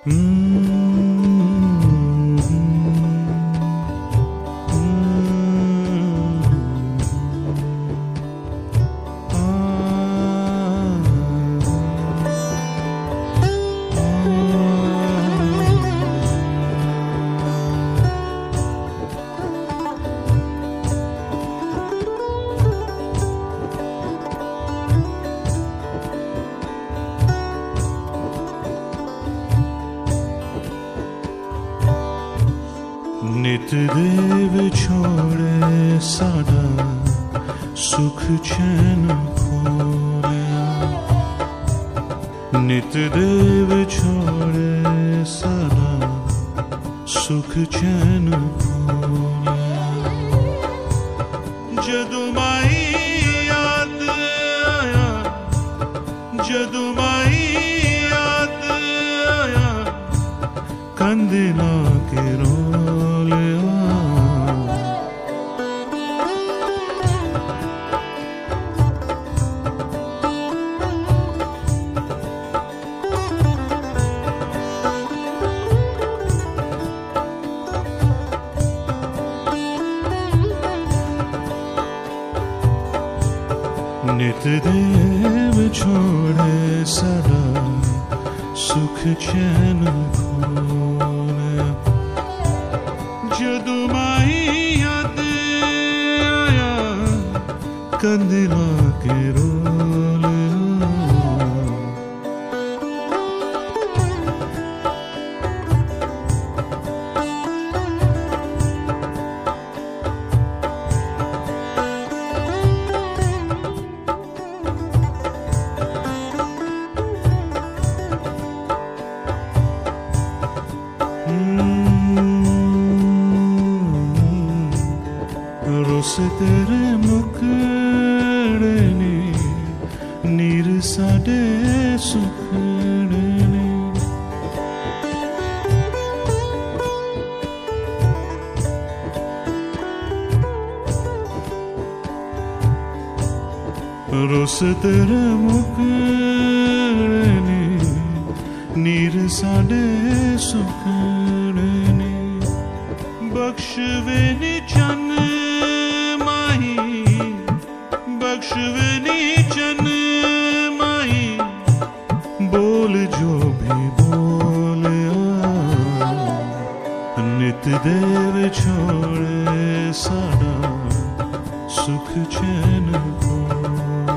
नित देव छोड़े साडा सुख चैन खोया, नित देव छोड़े साडा सुख चैन खोया। जदों माई याद आया, जदों माई याद आया, कंधे ला के रो नित देव छोड़े सदा सुख चैन खोया। जदों माई याद आया, कंधे ला के रो रोस तेरे मुखड़े ने नीर साडे सुखड़े ने। रोस तेरे मुखड़े ने नीर साडे सुखड़े ने। बख्शवे नी चन बख्शवनी चन माई, बोल जो भी बोलिया। नित देव छोड़े साडा सुख चैन खोया।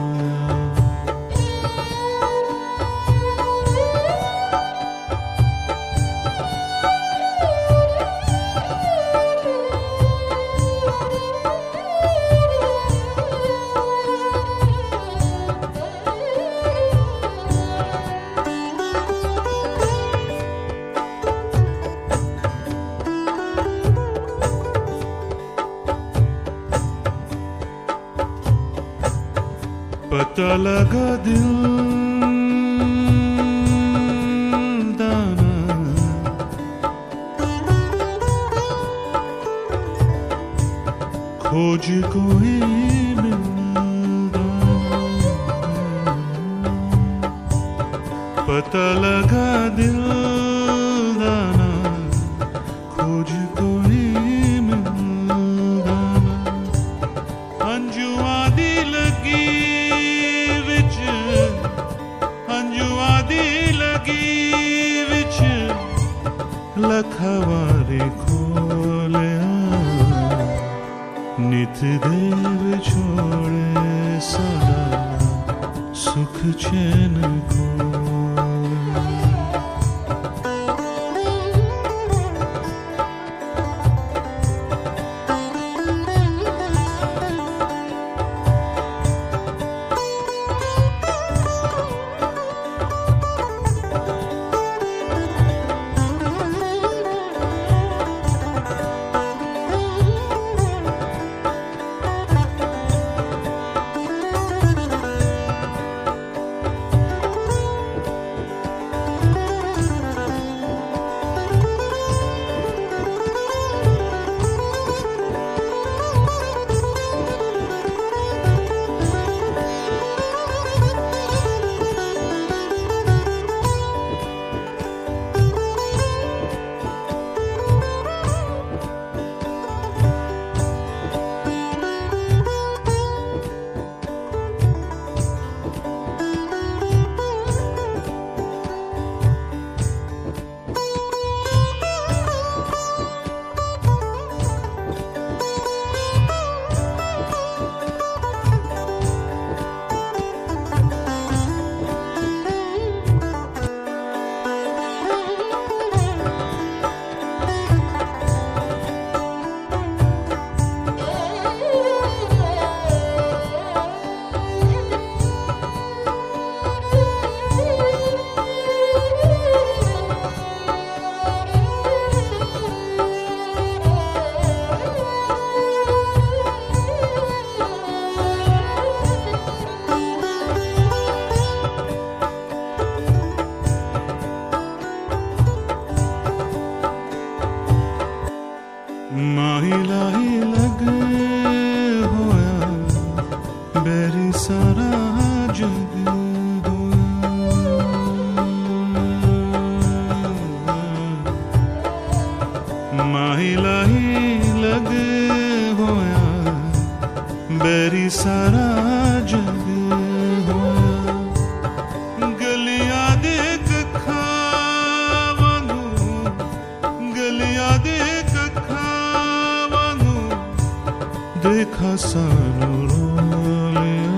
पता लगा दिल दाना, खोज कोई मिलदा। पता लगा दिल दाना, खोज कोई मिलदा। अंजुआ दी लगी लखवारे खोलिया। नित देव छोड़े सदा सुख चैन खोया। सानू रोलिया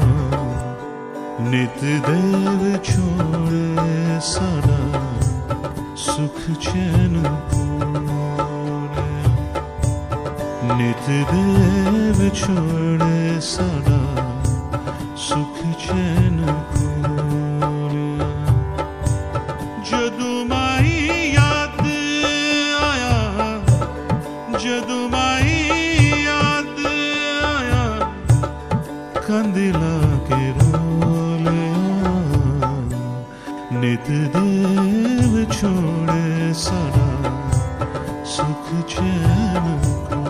नित देव छोड़े साडा सुख चैन खोलिया नित देव छोड़े साडा सुख चैन खोलिया जदू माई याद आया जदू माई याद आया कंदिला के रोलिया नित देव छोड़े साडा सुख चैन